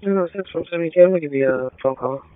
No, no, 6 from 72. I'm gonna give you a phone call.